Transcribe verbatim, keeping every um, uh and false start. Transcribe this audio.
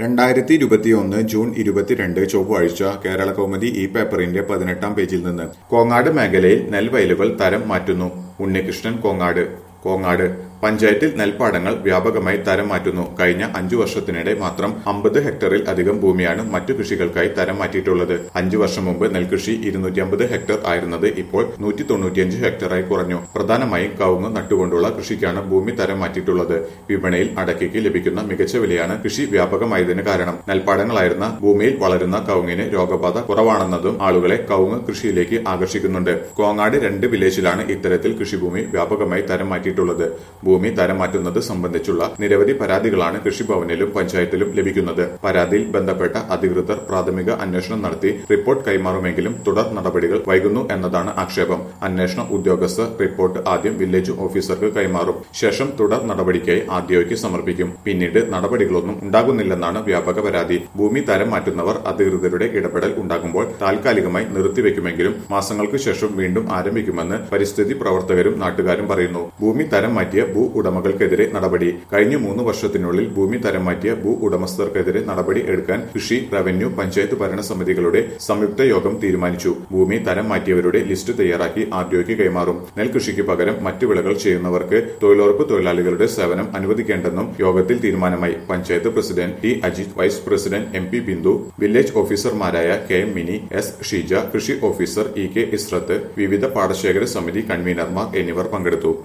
രണ്ടായിരത്തി ഇരുപത്തിയൊന്ന് ജൂൺ ഇരുപത്തിരണ്ട് ചൊവ്വാഴ്ച കേരള കൗമുദി ഈ പേപ്പറിന്റെ പതിനെട്ടാം പേജിൽ നിന്ന് കോങ്ങാട് മേഖലയിൽ നെൽവയലുകൾ തരം മാറ്റുന്നു. ഉണ്ണികൃഷ്ണൻ കോങ്ങാട് കോങ്ങാട് പഞ്ചായത്തിൽ നെൽപ്പാടങ്ങൾ വ്യാപകമായി തരം മാറ്റുന്നു. കഴിഞ്ഞ അഞ്ചു വർഷത്തിനിടെ മാത്രം അമ്പത് ഹെക്ടറിൽ അധികം ഭൂമിയാണ് മറ്റു കൃഷികൾക്കായി തരം മാറ്റിയിട്ടുള്ളത്. അഞ്ചു വർഷം മുമ്പ് നെൽകൃഷി ഇരുന്നൂറ്റി അമ്പത് ഹെക്ടർ ആയിരുന്നത് ഇപ്പോൾ നൂറ്റി തൊണ്ണൂറ്റിയഞ്ച് ഹെക്ടറായി കുറഞ്ഞു. പ്രധാനമായും കവുങ്ങ് നട്ടുകൊണ്ടുള്ള കൃഷിക്കാണ് ഭൂമി തരം മാറ്റിയിട്ടുള്ളത്. വിപണിയിൽ അടയ്ക്കയ്ക്ക് ലഭിക്കുന്ന മികച്ച വിലയാണ് കൃഷി വ്യാപകമായതിന് കാരണം. നെൽപ്പാടങ്ങളായിരുന്ന ഭൂമിയിൽ വളരുന്ന കവുങ്ങിന് രോഗബാധ കുറവാണെന്നതും ആളുകളെ കവുങ്ങ് കൃഷിയിലേക്ക് ആകർഷിക്കുന്നുണ്ട്. കോങ്ങാട് രണ്ട് വില്ലേജിലാണ് ഇത്തരത്തിൽ കൃഷിഭൂമി വ്യാപകമായി തരം മാറ്റിയിട്ടുള്ളത്. ഭൂമി തരം മാറ്റുന്നത് സംബന്ധിച്ചുള്ള നിരവധി പരാതികളാണ് കൃഷിഭവനിലും പഞ്ചായത്തിലും ലഭിക്കുന്നത്. പരാതിയിൽ ബന്ധപ്പെട്ട അധികൃതർ പ്രാഥമിക അന്വേഷണം നടത്തി റിപ്പോർട്ട് കൈമാറുമെങ്കിലും തുടർ നടപടികൾ വൈകുന്നു എന്നതാണ് ആക്ഷേപം. അന്വേഷണ ഉദ്യോഗസ്ഥർ റിപ്പോർട്ട് ആദ്യം വില്ലേജ് ഓഫീസർക്ക് കൈമാറും. ശേഷം തുടർ നടപടിക്കായി ആർഡിഒയ്ക്ക് സമർപ്പിക്കും. പിന്നീട് നടപടികളൊന്നും ഉണ്ടാകുന്നില്ലെന്നാണ് വ്യാപക പരാതി. ഭൂമി തരം മാറ്റുന്നവർ അധികൃതരുടെ ഇടപെടൽ ഉണ്ടാകുമ്പോൾ താൽക്കാലികമായി നിർത്തിവെക്കുമെങ്കിലും മാസങ്ങൾക്ക് ശേഷം വീണ്ടും ആരംഭിക്കുമെന്ന് പരിസ്ഥിതി പ്രവർത്തകരും നാട്ടുകാരും പറയുന്നു. ഭൂമി തരം മാറ്റിയ ഭൂ ഉടമകൾക്കെതിരെ നടപടി. കഴിഞ്ഞ മൂന്ന് വർഷത്തിനുള്ളിൽ ഭൂമി തരം മാറ്റിയ ഭൂ ഉടമസ്ഥർക്കെതിരെ നടപടി എടുക്കാൻ കൃഷി, റവന്യൂ, പഞ്ചായത്ത് ഭരണസമിതികളുടെ സംയുക്ത യോഗം തീരുമാനിച്ചു. ഭൂമി തരം മാറ്റിയവരുടെ ലിസ്റ്റ് തയ്യാറാക്കി ആർഡിഒയ്ക്ക് കൈമാറും. നെൽകൃഷിക്ക് പകരം മറ്റു വിളകൾ ചെയ്യുന്നവർക്ക് തൊഴിലുറപ്പ് തൊഴിലാളികളുടെ സേവനം അനുവദിക്കേണ്ടെന്നും യോഗത്തിൽ തീരുമാനമായി. Panchayat president T Ajith, vice president M P Bindu, village ഓഫീസർമാരായ K M Mini, S Sheeja, കൃഷി ഓഫീസർ ഇ കെ ഇസ്രത്ത്, വിവിധ പാടശേഖര സമിതി കൺവീനർമാർ എന്നിവർ പങ്കെടുത്തു.